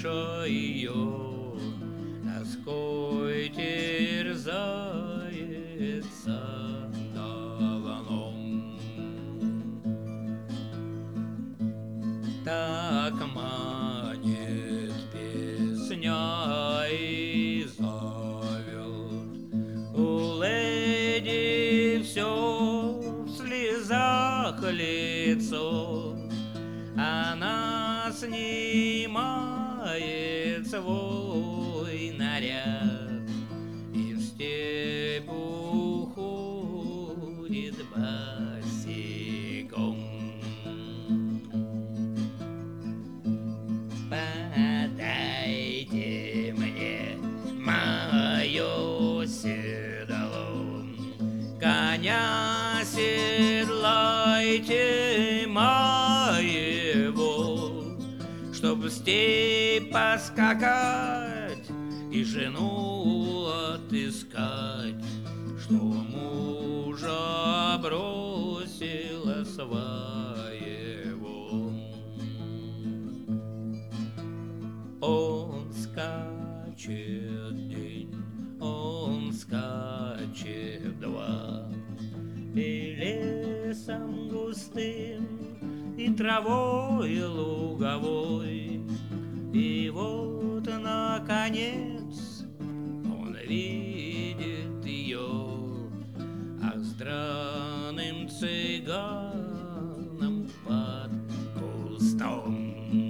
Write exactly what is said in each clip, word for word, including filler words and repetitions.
душа ее тоской терзается давно. Так манит песня и зовет, у леди все в слезах лицо. Она снимает свой наряд и в степь уходит босиком. Подайте мне мое седло, коня седлайте моего, чтоб в степь поскакать и жену отыскать, что мужа бросила своего. Он скачет день, он скачет два, и лесом густым, и травой луговой. И вот, наконец, он видит ее, ах, с драным цыганом под кустом.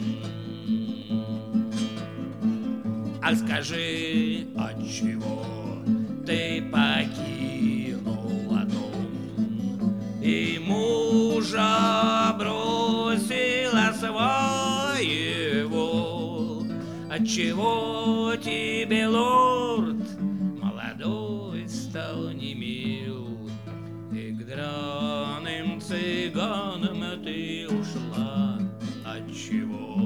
Ах, скажи, отчего ты покинула дом и мужа бросила своего? Отчего тебе, лорд, молодой стал немил, и к драным цыганам ты ушла? Отчего?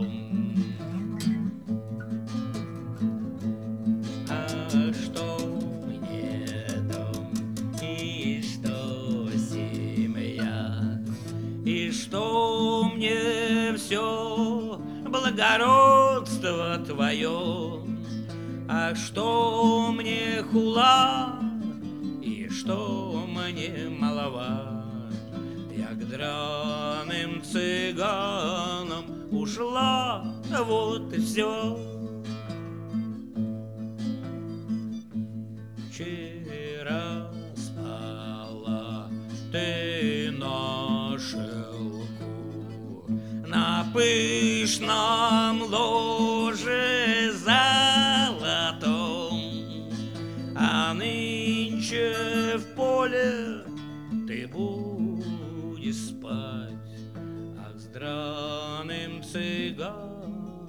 А что мне дом, и что семья, и что мне все благородство твое? А что мне хула, и что мне малова? Я к драным цыганам ушла, вот и все. Вчера спала ты на шелку, на пышном ложе золотом, а нынче в поле ты будешь спать, ах, с драным цыганом